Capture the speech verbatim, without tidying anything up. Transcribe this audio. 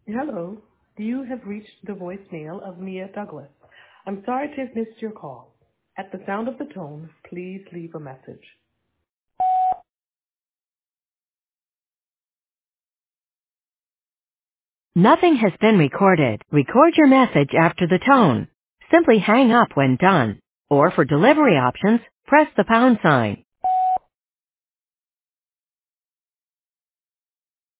Hello. You have reached the voicemail of Mia Douglas. I'm sorry to have missed your call. At the sound of the tone, please leave a message. Nothing has been recorded. Record your message after the tone. Simply hang up when done. Or for delivery options, press the pound sign.